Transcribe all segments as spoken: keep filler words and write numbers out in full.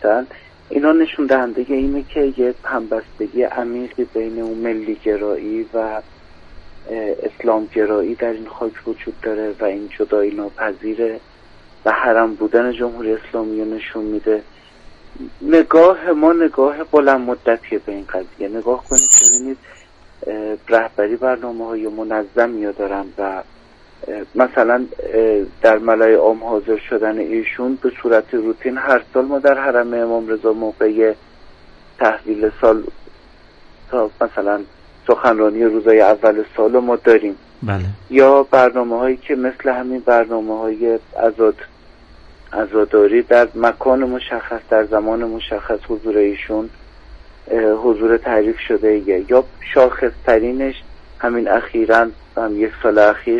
هستن، اینا نشون دهنده اینه که یه همبستگی عمیقی بین اون ملی گرایی و اسلام گرایی در این خاک وجود داره و این جدایی ناپذیره و حرم بودن جمهوری اسلامی رو نشون میده. نگاه ما نگاه بلند مدتیه به این قضیه. نگاه کنید که ببینید رهبری برنامه‌های منظمی دارن و مثلا در ملای عام حاضر شدن ایشون به صورت روتین هر سال ما در حرم امام رضا موقع تحویل سال تا مثلا سخنرانی روزای اول سال ما داریم. بله. یا برنامه هایی که مثل همین برنامه های عزاد عزاداری در مکان مشخص در زمان مشخص حضور ایشون حضور تعریف شده ایه. یا شاخص ترینش همین اخیراً هم یک سال اخیر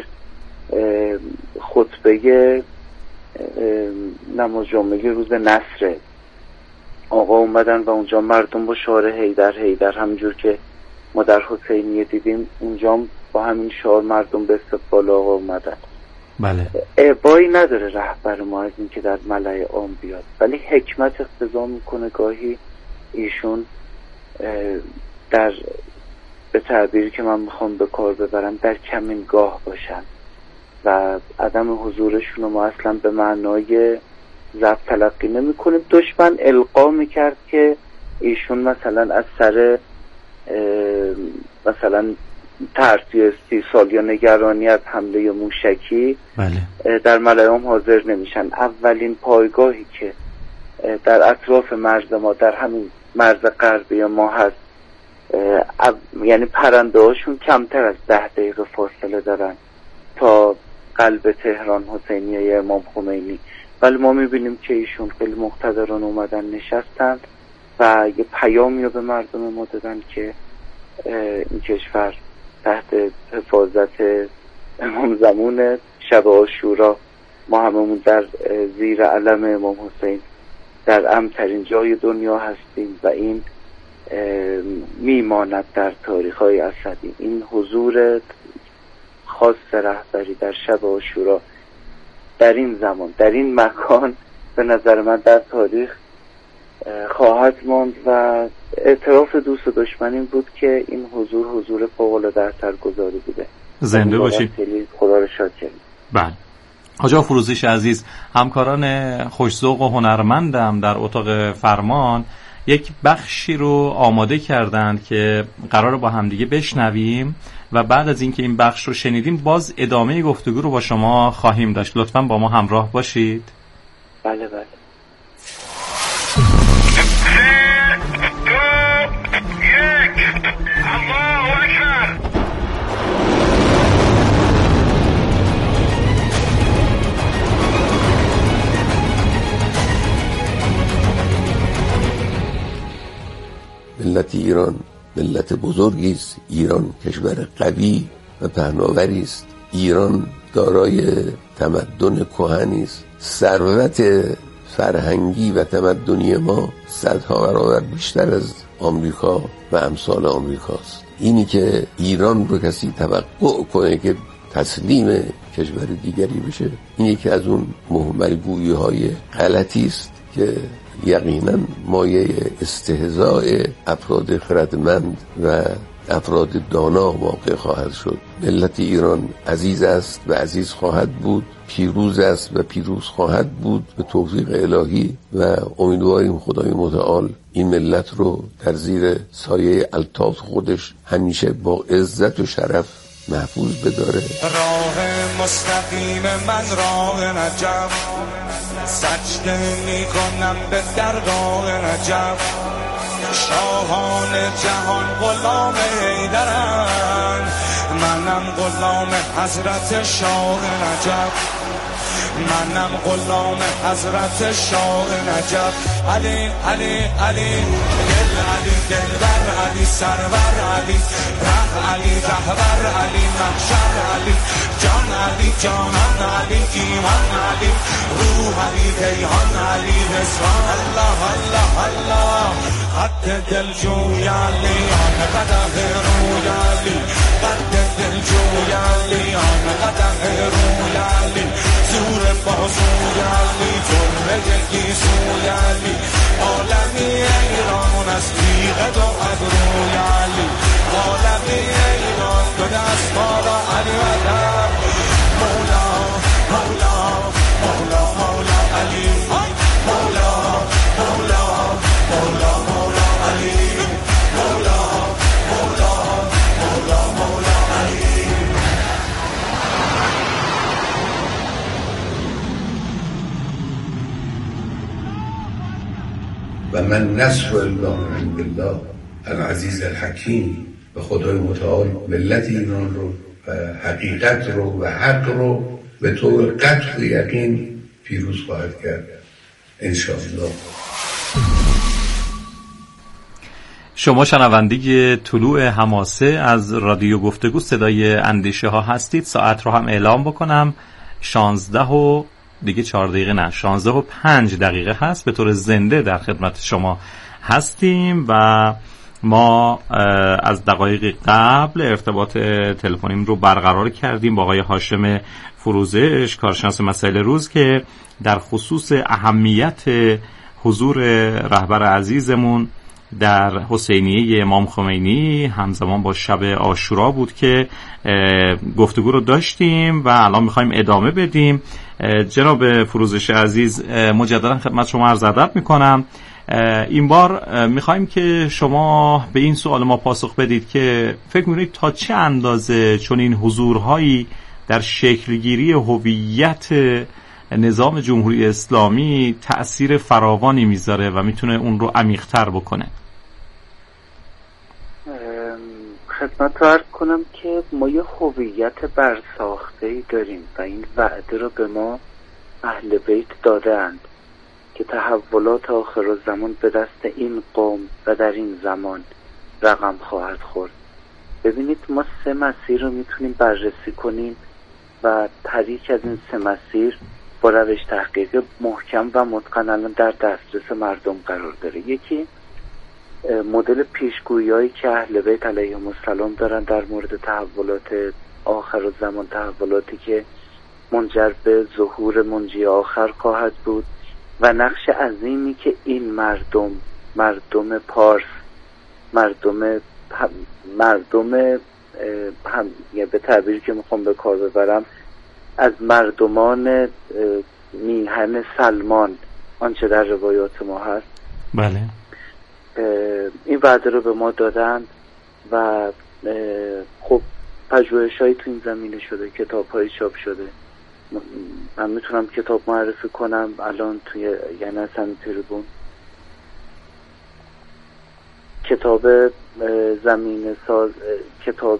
خطبه نماز جمعه روز نصره آقا اومدن و اونجا مردم با شعار حیدر حیدر همینجور که ما در حسینیه دیدیم اونجا با همین شعار مردم به استقبال آقا اومدن. بله. ابایی نداره رهبر ما از این که در ملأ عام بیاد، ولی حکمت اقتضا میکنه گاهی ایشون در به تعبیری که من میخوام به کار ببرم در کمینگاه باشن و عدم حضورشون رو ما اصلا به معنای ضبط تلقی نمی کنیم. دشمن القا میکرد که ایشون مثلا از سر مثلا ترس یا استیصال یا نگرانی از حمله موشکی بله. در ملأ عام حاضر نمیشن. اولین پایگاهی که در اطراف مرز ما در همین مرز غربی ما هست، یعنی پرنده هاشون کمتر از ده دقیقه فاصله دارن تا قلب تهران حسینیه امام خمینی، ولی ما میبینیم که ایشون خیلی مقتدران اومدن نشستن و یه پیامی رو به مردم ما دادن که این کشور تحت حفاظت امام زمان شب عاشورا ما هممون در زیر علم امام حسین در امن‌ترین جای دنیا هستیم و این میماند در تاریخ‌های اسدی. این حضور خاص رهبری در شب عاشورا در این زمان در این مکان به نظر من در تاریخ خواهد ماند و اعتراف دوست و دشمن این بود که این حضور حضور فوق‌العاده اثرگذاری بوده. زنده باشید. خدا رو شاد کنید. بله. حاج فروزش عزیز، همکاران خوش‌ذوق و هنرمندم در اتاق فرمان یک بخشی رو آماده کردند که قراره با همدیگه بشنویم و بعد از اینکه این بخش رو شنیدیم باز ادامه گفتگو رو با شما خواهیم داشت. لطفاً با ما همراه باشید. بله بله. ملت ایران ملت بزرگی است. ایران کشور قوی و پهناوری است. ایران دارای تمدن کهنی است. ثروت فرهنگی و تمدنی ما صدها برابر بیشتر از آمریکا و امثال آمریکاست. اینی که ایران رو کسی توقع کنه که تسلیم کشور دیگری بشه، این یکی از اون مهملگویی های غلطی است که یقینا مایه استهزاء افراد خردمند و افراد دانا واقع خواهد شد. ملت ایران عزیز است و عزیز خواهد بود، پیروز است و پیروز خواهد بود به توفیق الهی و امیدواریم خدای متعال این ملت رو در زیر سایه الطاف خودش همیشه با عزت و شرف محفوظ بداره. راه مستقیم من راه نجف، سجده می کنم به درگاه نجف. شاهان جهان غلام حیدرن، منم غلام حضرت شاه نجف. منم غلام حضرت شاه نجف. علی علی علی دل علی دلبر علی سرور علی ره علی رهبر علی محشر علی جان علی جانان علی ایمان علی روح علی کیهان علی رضوان. الله الله الله قد دل جوی علی آن قدح روی علی قد دل جوی علی آن قدح روی علی زور بازوی علی جرمه گیسوی علی و من نصر الله من بالله العزیز الحکیم، به خدای متعال ملت ایران رو و حقیقت رو و حق رو به طور قطع و یقین پیروز خواهد کرد انشاءالله. شما شنونده طلوع حماسه از رادیو گفتگو صدای اندیشه ها هستید. ساعت رو هم اعلام بکنم، شانزده و دیگه چهار دقیقه نه شانزده و پنج دقیقه هست. به طور زنده در خدمت شما هستیم و ما از دقایق قبل ارتباط تلفنیم رو برقرار کردیم با آقای هاشم فروزش، کارشناس مسائل روز، که در خصوص اهمیت حضور رهبر عزیزمون در حسینیه امام خمینی همزمان با شب عاشورا بود که گفتگو رو داشتیم و الان میخوایم ادامه بدیم. جناب فروزش عزیز، مجددا خدمت شما عرض ادب میکنم. این بار میخوایم که شما به این سوال ما پاسخ بدید که فکر میکنید تا چه اندازه چون این حضورهایی در شکلگیری هویت نظام جمهوری اسلامی تأثیر فراوانی میذاره و میتونه اون رو عمیق‌تر بکنه؟ خدمت رو عرض کنم که ما یه هویت برساخته‌ای داریم و این وعده رو به ما اهل بیت دادند که تحولات آخرالزمان به دست این قوم و در این زمان رقم خواهد خورد. ببینید ما سه مسیر رو میتونیم بررسی کنیم و هر یک از این سه مسیر با روش تحقیق محکم و متقن الان در دسترس مردم قرار داره. یکی مدل پیشگویی‌هایی که اهل بیت علیهم السلام دارن در مورد تحولات آخرالزمان، تحولاتی که منجر به ظهور منجی آخر خواهد بود و نقش عظیمی که این مردم مردم پارس مردم مردم هم یعنی به تعبیری که میخوام به کار ببرم از مردمان میهن سلمان آنچه در روایات ما هست، بله، این وعده رو به ما دادن و خب پژوهش‌هایی تو این زمینه شده، کتاب‌های چاپ شده. من میتونم کتاب معرفی کنم الان توی یعنی اصلا تریبون کتاب زمین ساز، کتاب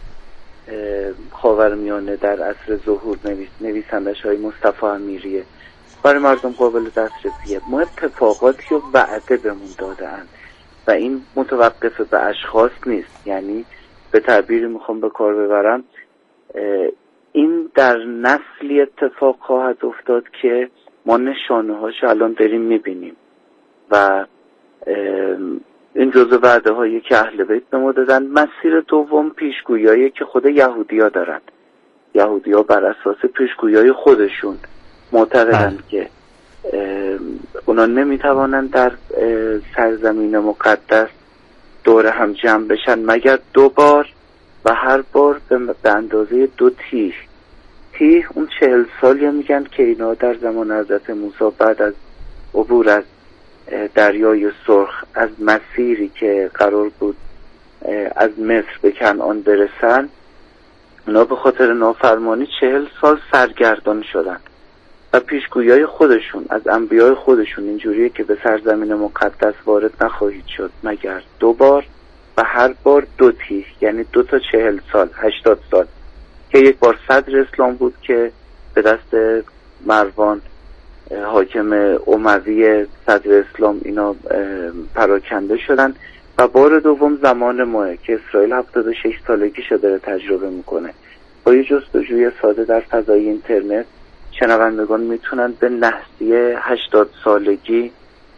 خاورمیانه در عصر ظهور، نویسندش های مصطفی امیریه، برای مردم قابل دسترسیه. ما اتفاقاتی و وعده بهمون دادن و این متوقف به اشخاص نیست، یعنی به تعبیری میخوام به کار ببرم این در نسلی اتفاق خواهد افتاد که ما نشانه هاشو الان داریم میبینیم و این جزء وعده هایی که اهل بیت به ما دادن. مسیر دوم پیشگویی‌هایی که خود یهودی ها دارن. یهودی ها بر اساس پیشگویی‌های خودشون معتقدند که اونا نمیتوانن در سرزمین مقدس دور هم جمع بشن مگر دو بار و هر بار به اندازه دو تیه. تیه اون چهل سالی میگن که اینا در زمان حضرت موسی بعد از عبور از دریای سرخ از مسیری که قرار بود از مصر به کنعان برسن، اونا به خاطر نافرمانی چهل سال سرگردان شدن و پیشگویی‌های خودشون از انبیای خودشون اینجوریه که به سرزمین مقدس وارد نخواهید شد مگر دو بار و هر بار دو تیه، یعنی دو تا چهل سال، هشتاد سال، که یک بار صدر اسلام بود که به دست مروان حاکم اموی صدر اسلام اینا پراکنده شدن و بار دوم زمان ماه که اسرائیل هفتاد و شش سالگیشو داره تجربه میکنه. با یه جستجوی ساده در فضای اینترنت شنوندگان میتونن به نحسی هشتاد سالگی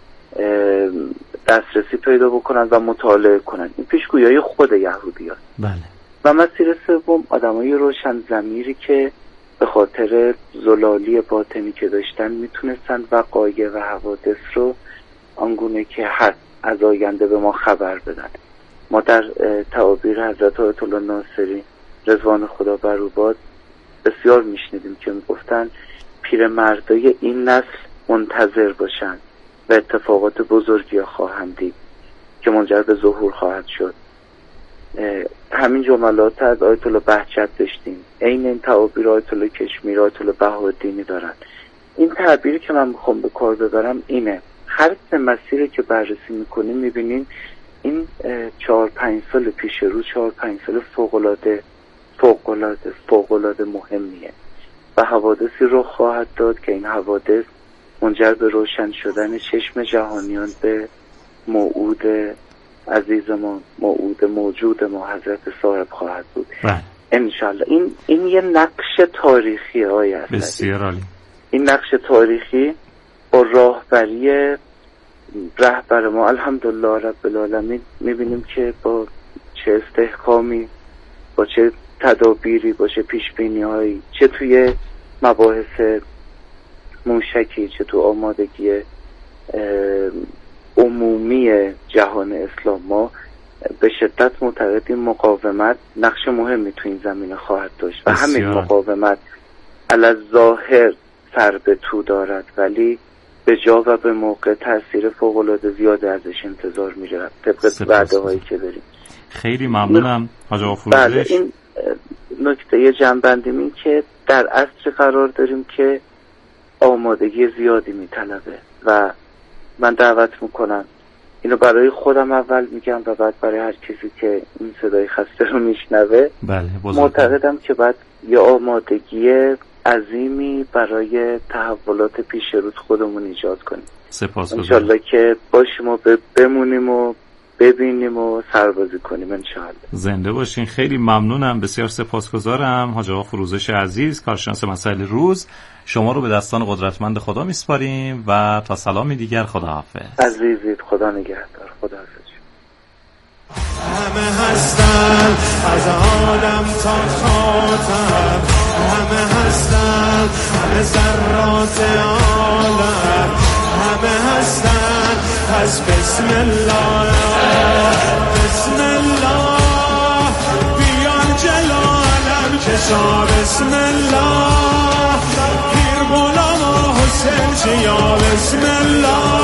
دسترسی پیدا بکنن و مطالعه کنن. این پیشگویی‌های خود یهودی هست. بله. و مسیر سوم آدمای روشن ضمیری که به خاطر زلالی باطنی که داشتن میتونستن وقایع و حوادث رو آنگونه که هست از آینده به ما خبر بدن. ما در تعابیر حضرت آیت الله ناصری رضوان خدا بر او باد بسیار میشنیدیم که میگفتن پیرمردای این نسل منتظر باشن و اتفاقات بزرگی خواهند دید که منجر به ظهور خواهد شد. همین جملات از آیت الله بهجت داشتیم، عین این تعابیر آیت الله کشمیری، آیت الله بهاءالدینی دارن. این تعبیری که من میخوام به کار ببرم اینه: هر سه مسیری که بررسی میکنیم میبینیم این چهار پنج سال پیش رو چهار پنج سال فوق‌العاده فوق‌العاده فوق‌العاده مهمیه و حوادثی رو خواهد داد که این حوادث منجر به روشن شدن چشم جهانیان به موعود عزیز ما، موعود موجود ما حضرت صاحب خواهد بود انشالله. این این یه نقش تاریخی های است. بسیار عالی. این نقش تاریخی با راهبری رهبر ما الحمدلله رب العالمین میبینیم که با چه استحکامی، با چه تدابیری، با چه پیشبینی هایی، چه توی مباحث موشکی، چه تو آمادگی عمومی جهان اسلام، ما به شدت معتقدیم مقاومت نقش مهمی تو این زمینه خواهد داشت و همین مقاومت علی ظاهر سر به تو دارد ولی به جا و به موقع تاثیر فوق‌العاده زیاد ازش انتظار میره طبق وعده هایی که داریم. خیلی ممنونم حاج آقا فروزش. بله، این نکته جنبندی این که در عصر قرار داریم که آمادگی زیادی میطلبه و من دعوت میکنم، اینو برای خودم اول میگم و بعد برای هر کسی که این صدای خسته رو میشنوه. بله، معتقدم که بعد یه آمادگی عظیمی برای تحولات پیش روز خودمون ایجاد کنیم. سپاسگزارم. انشالله که باشیم و بمونیم و ببینیم و سربازی کنیم انشالله. زنده باشین. خیلی ممنونم، بسیار سپاسگزارم حاج آقا فروزش عزیز، کارشناس مسائل روز. شما رو به دستان قدرتمند خدا میسپاریم و تا سلامی دیگر خداحافظ. عزیزید، خدا نگهدار. خداحافظ. همه هستن از آدم تا خاتم، همه هستن همه ذرات عالم، همه هستن پس بسم الله بسم الله بیان جلو علم کشا بسم الله پیر غلام و حسین چیا بسم الله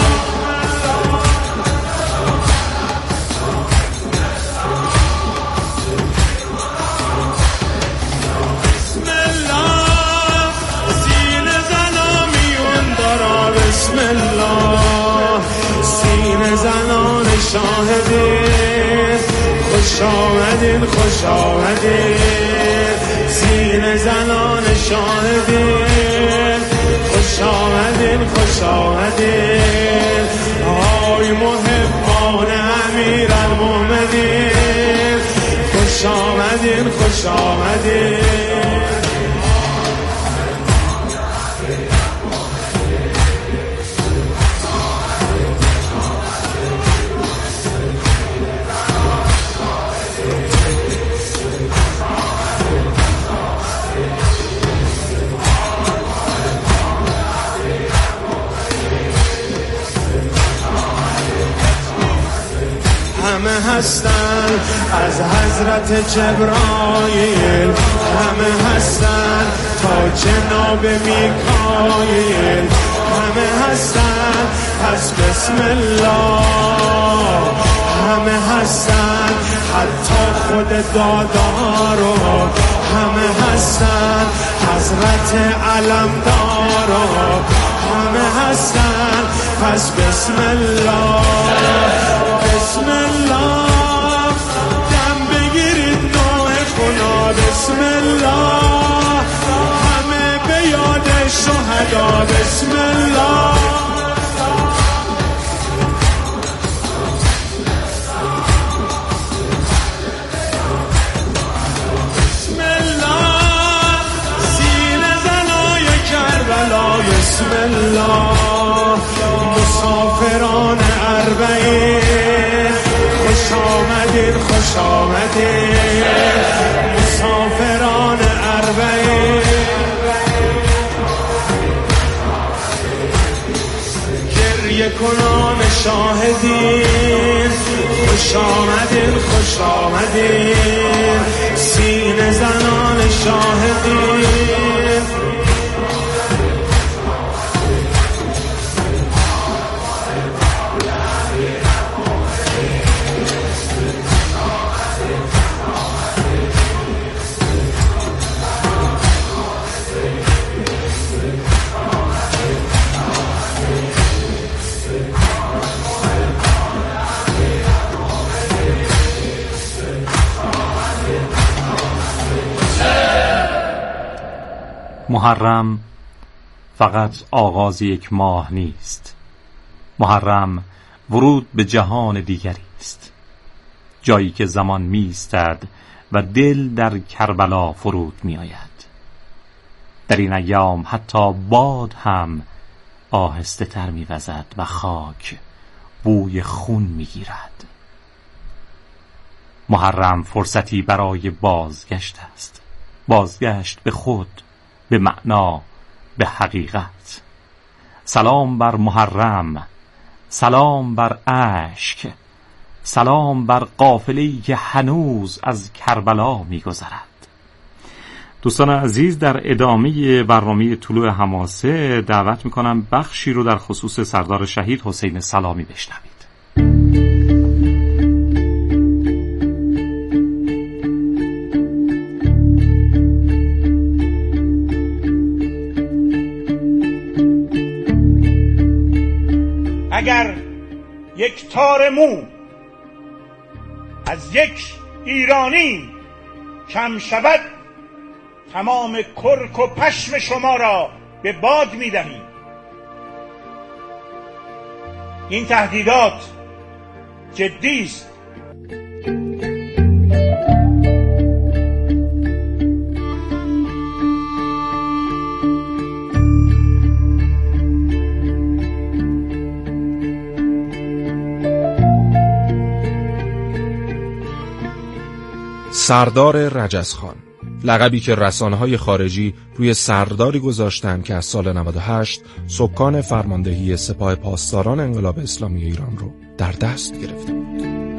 بسم الله سینه زنان شاهدین خوش آمدین خوش آمدین سینه زنان شاهدین خوش آمدین خوش آمدین آی محبان امیر المومنین خوش آمدین خوش آمدین. همه هستن از حضرت جبرائیل، همه هستن تا جناب میکائیل، همه هستن پس بسم الله، همه هستن حتی خود دادارو، همه هستن حضرت علمدارو، همه هستن پس بسم الله بسم الله دم بگیرید نوع خدا بسم الله همه به یاد شهدا بسم الله بسم الله سینه زنای کربلا بسم الله مسافران اربعین خوش آمدین خوش آمدین مسافران اربعین گریه کنان شاهدین خوش آمدین خوش آمدین سینه زنان شاهدین محرم فقط آغاز یک ماه نیست. محرم ورود به جهان دیگری است، جایی که زمان می ایستد و دل در کربلا فرود می آید. در این ایام حتی باد هم آهسته تر می وزد و خاک بوی خون می گیرد. محرم فرصتی برای بازگشت است، بازگشت به خود، به معنا، به حقیقت. سلام بر محرم، سلام بر اشک، سلام بر قافله‌ای که هنوز از کربلا می‌گذرد. دوستان عزیز، در ادامه برنامه طلوع حماسه دعوت می‌کنم بخشی رو در خصوص سردار شهید حسین سلامی بشنوید. اگر یک تار مو از یک ایرانی کم شود، تمام کرک و پشم شما را به باد می‌دهیم. این تهدیدات جدی است. سردار رجزخان، لقبی که رسانه‌های خارجی روی سرداری گذاشتند که از سال نود و هشت سکان فرماندهی سپاه پاسداران انقلاب اسلامی ایران رو در دست گرفته بود.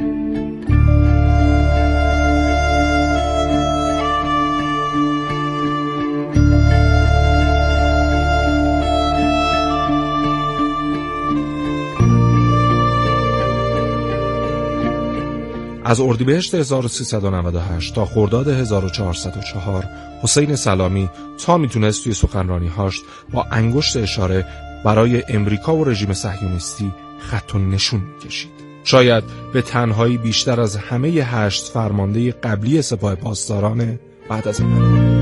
از اردیبهشت هزار و سیصد و نود و هشت تا خرداد هزار و چهارصد و چهار حسین سلامی تا میتونست توی سخنرانی‌هاش با انگشت اشاره برای امریکا و رژیم صهیونیستی خط و نشون می‌کشید. شاید به تنهایی بیشتر از همه هشت فرمانده قبلی سپاه پاسداران بعد از انقلاب.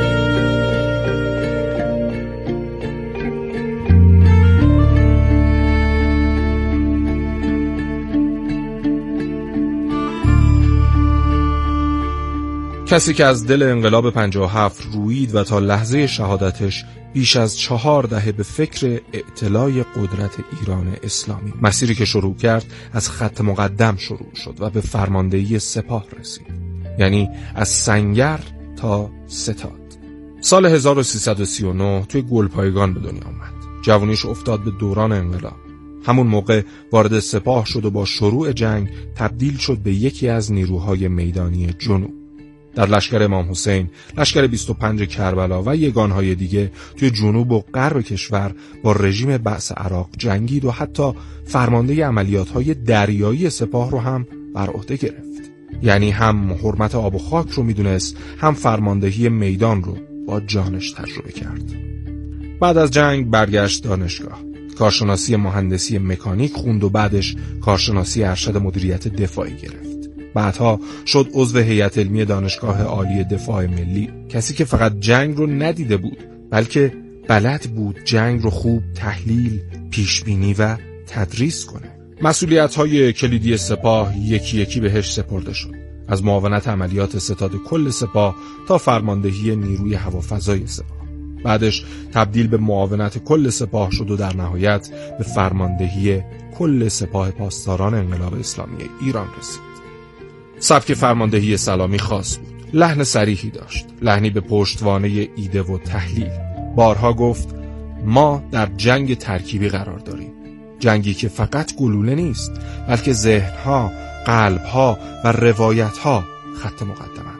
کسی که از دل انقلاب پنجاه و هفت رویید و تا لحظه شهادتش بیش از چهار دهه به فکر اعتلای قدرت ایران اسلامی، مسیری که شروع کرد از خط مقدم شروع شد و به فرماندهی سپاه رسید، یعنی از سنگر تا ستاد. سال هزار و سیصد و سی و نه توی گلپایگان به دنیا آمد. جوانیش افتاد به دوران انقلاب. همون موقع وارد سپاه شد و با شروع جنگ تبدیل شد به یکی از نیروهای میدانی جنوب. در لشکر امام حسین، لشکر بیست و پنج کربلا و یگانهای دیگه توی جنوب و غرب کشور با رژیم بعث عراق جنگید و حتی فرمانده عملیات‌های دریایی سپاه رو هم بر عهده گرفت. یعنی هم حرمت آب و خاک رو میدونست، هم فرماندهی میدان رو با جانش تجربه کرد. بعد از جنگ برگشت دانشگاه. کارشناسی مهندسی مکانیک خوند و بعدش کارشناسی ارشد مدیریت دفاعی گرفت. بعدها شد عضو هیئت علمی دانشگاه عالی دفاع ملی، کسی که فقط جنگ رو ندیده بود بلکه بلد بود جنگ رو خوب تحلیل، پیشبینی و تدریس کنه. مسئولیت‌های کلیدی سپاه یکی یکی بهش سپرده شد، از معاونت عملیات ستاد کل سپاه تا فرماندهی نیروی هوافضای سپاه. بعدش تبدیل به معاونت کل سپاه شد و در نهایت به فرماندهی کل سپاه پاسداران انقلاب اسلامی ایران رسید. سبک فرماندهی سلامی خاص بود. لحن صریحی داشت، لحنی به پشتوانه ایده و تحلیل. بارها گفت ما در جنگ ترکیبی قرار داریم، جنگی که فقط گلوله نیست بلکه ذهنها، قلبها و روایتها خط مقدمند.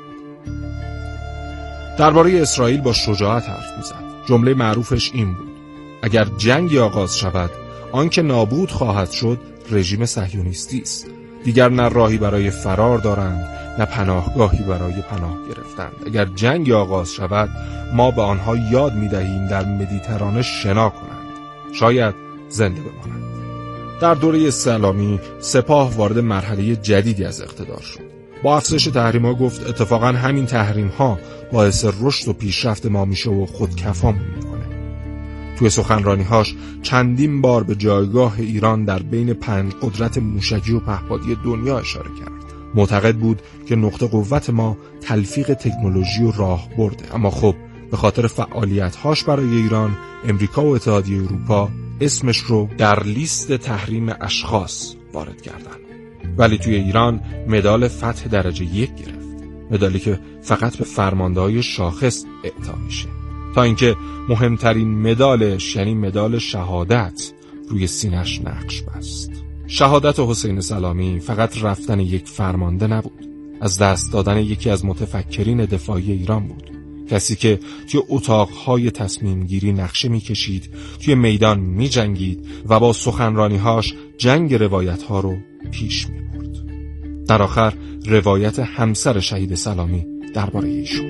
درباره اسرائیل با شجاعت حرف میزد. جمله معروفش این بود: اگر جنگی آغاز شود آنکه نابود خواهد شد رژیم صهیونیستی است. دیگر نه راهی برای فرار دارند نه پناهگاهی برای پناه گرفتند. اگر جنگی آغاز شود ما به آنها یاد می‌دهیم در مدیترانه شنا کنند، شاید زنده بمانند. در دوره سلامی سپاه وارد مرحله جدیدی از اقتدار شد. با افزایش تحریم‌ها گفت اتفاقا همین تحریم‌ها باعث رشد و پیشرفت ما میشه و خودکفامون میکنه. توی سخنرانی‌هاش چندین بار به جایگاه ایران در بین پنج قدرت موشکی و پهپادی دنیا اشاره کرد. معتقد بود که نقطه قوت ما تلفیق تکنولوژی و راه برده، اما خب به خاطر فعالیت‌هاش برای ایران، امریکا و اتحادیه اروپا اسمش رو در لیست تحریم اشخاص وارد کردن. ولی توی ایران مدال فتح درجه یک گرفت، مدالی که فقط به فرمانده‌های شاخص اعطا میشه، تا اینکه مهمترین مدالش یعنی مدال شهادت روی سینه‌اش نقش بست. شهادت حسین سلامی فقط رفتن یک فرمانده نبود، از دست دادن یکی از متفکرین دفاعی ایران بود، کسی که توی اتاقهای تصمیم گیری نقشه میکشید، توی میدان میجنگید و با سخنرانی‌هاش جنگ روایت‌ها رو پیش میبرد. در آخر روایت همسر شهید سلامی درباره ایشون.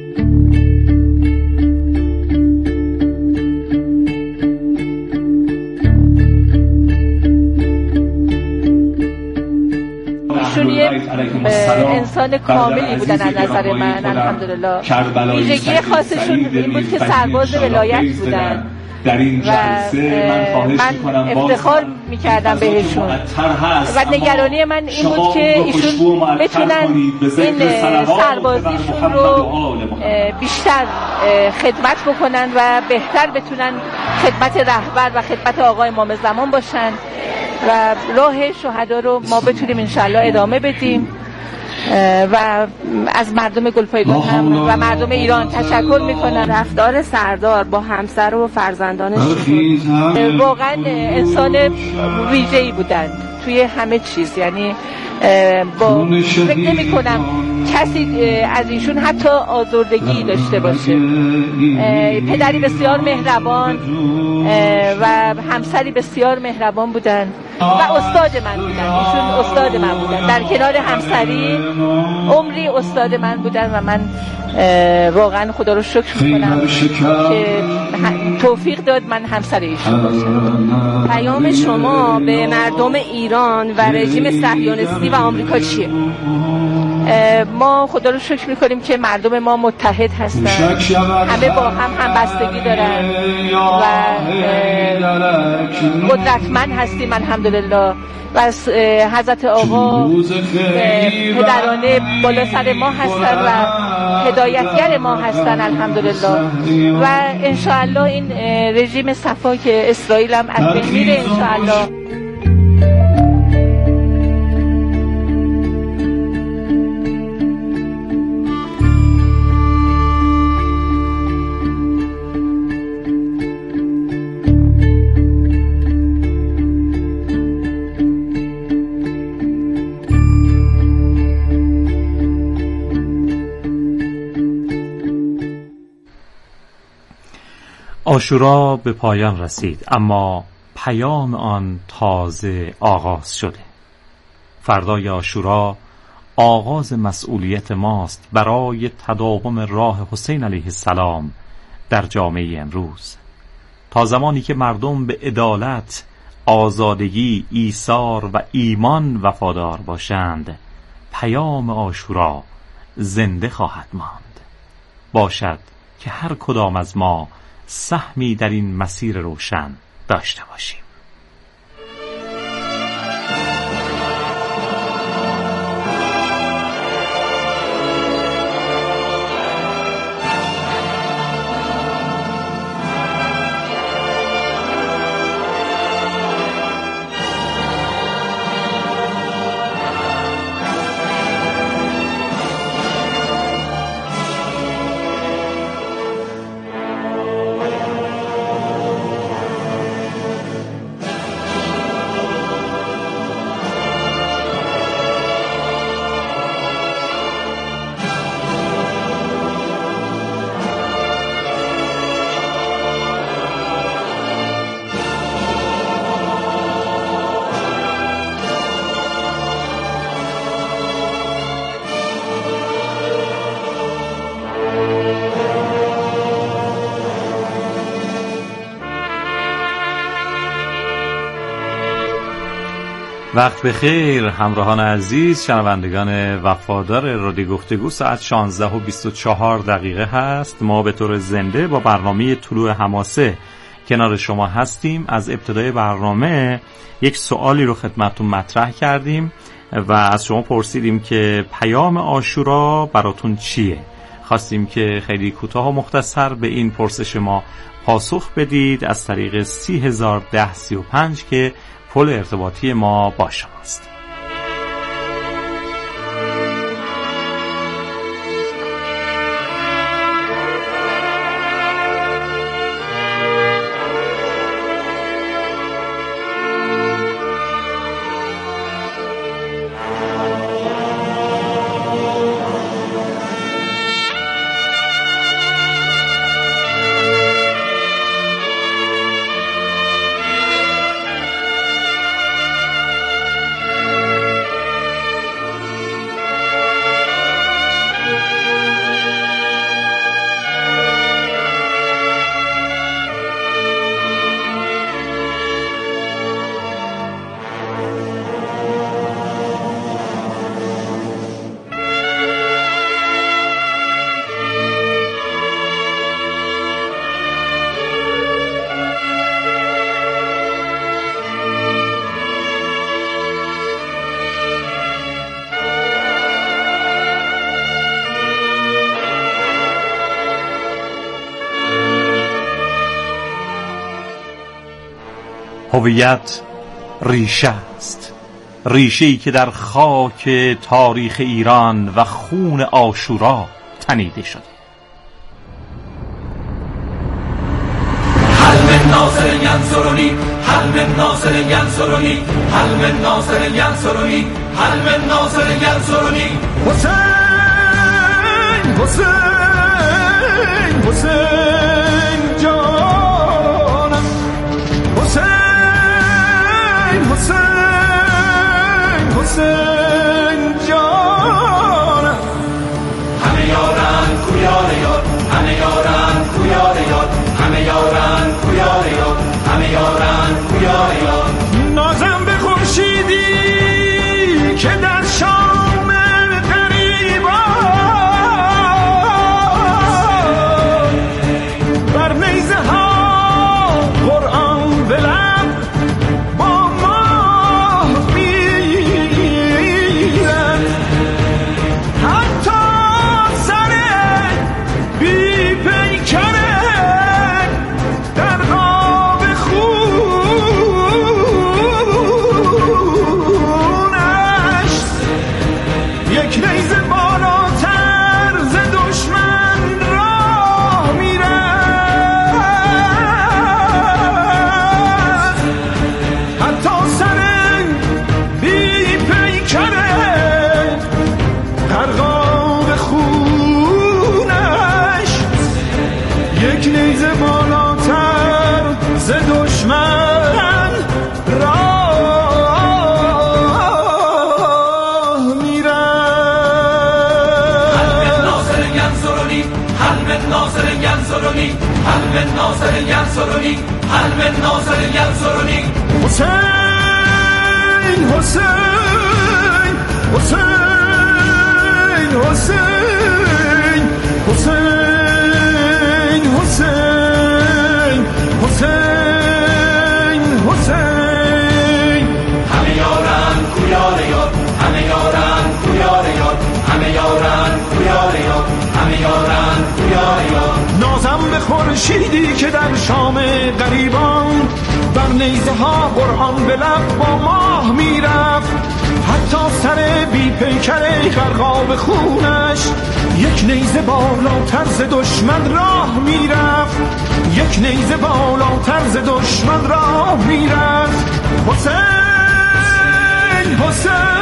انسان کاملی بودن از نظر من، الحمدلله. ویژگی خاصشون این بود که سرباز ولایت بودن در این جلسه من خواهش می‌کنم افتخار می‌کردم بهشون و نگرانی من این بود که ایشون بتونن این سربازیشون رو بیشتر خدمت بکنن و بهتر بتونن خدمت رهبر و خدمت آقای امام زمان باشن و راه شهدا رو ما بتونیم انشالله ادامه بدیم و از مردم گلپایگان هم و مردم ایران تشکر میکنم. رفتار سردار با همسر و فرزندانش واقعا انسان ویژه‌ای بودن توی همه چیز، یعنی با فکر نمی کنم کسی از ایشون حتی آزردگی داشته باشه. پدری بسیار مهربان و همسری بسیار مهربان بودن و استاد من بودن. ایشون استاد من بودن، در کنار همسری عمری استاد من بودن و من واقعا خدا رو شکر میکنم که توفیق داد من همسر ایشون باشم. پیام شما به مردم ایران و رژیم صهیونیستی و آمریکا چیه؟ ما خدا رو شکر میکنیم که مردم ما متحد هستن، همه با هم همبستگی دارن و قدرتمند هستیم الحمدلله و حضرت آقا پدرانه بالا سر ما هستن و هدایتگر ما هستن الحمدلله و انشاءالله این رژیم صفا که اسرائیل هم از بین میره انشاءالله. عاشورا به پایان رسید، اما پیام آن تازه آغاز شده. فردای عاشورا آغاز مسئولیت ماست برای تداوم راه حسین علیه السلام در جامعه امروز، تا زمانی که مردم به عدالت، آزادگی، ایثار و ایمان وفادار باشند، پیام عاشورا زنده خواهد ماند. باشد که هر کدام از ما سهمی در این مسیر روشن داشته باشیم. وقت بخیر همراهان عزیز، شنوندگان وفادار رادیو گفتگو. ساعت شانزده و بیست و چهار دقیقه هست. ما به طور زنده با برنامه طلوع حماسه کنار شما هستیم. از ابتدای برنامه یک سوالی رو خدمتتون مطرح کردیم و از شما پرسیدیم که پیام عاشورا براتون چیه؟ خواستیم که خیلی کوتاه و مختصر به این پرسش ما پاسخ بدید از طریق سی هزار ده سی و پنج که پل ارتباطی ما با شماست. هویت ریشه است، ریشه‌ای که در خاک تاریخ ایران و خون عاشورا تنیده شده. هل من ناصر ینصرنی، هل من ناصر ینصرنی، هل من ناصر ینصرنی، هل من ناصر ینصرنی. حسین حسین حسین جانم، حسین حسین حسین جانم. همه یاران کویار یار، همه یاران کویار یار، همه یاران کویار یار، همه یاران کویار یار. نازم به خورشیدی که در شام غریبان بر نیزه ها قرآن به لب با ما میرن. حتی سر بی پیکره در آب خونش یک نیزه بالاتر ز دشمن راه میرن. حتی سر بی پیکره در آب خونش یک نیزه بالاتر ز دشمن راه میرن. هل من ناصر ینصرنی، هل من ناصر ینصرنی، هل من ناصر ینصرنی، هل من ناصر ینصرنی. حسین حسین حسین حسین حسین حسین حسین حسین. همه یاران کویار یار، همه یاران کویار یار، همه یاران کویار یار، همه یاران کویار یار. نازم به خورشیدی که در شام غریبان بر نیزه ها قرآن به لب با ماه میرفت. حتی سر بی پیکره غرقاب خونش یک نیزه بالاتر ز دشمن راه میرفت، یک نیزه بالاتر ز دشمن راه میرفت. حسین حسین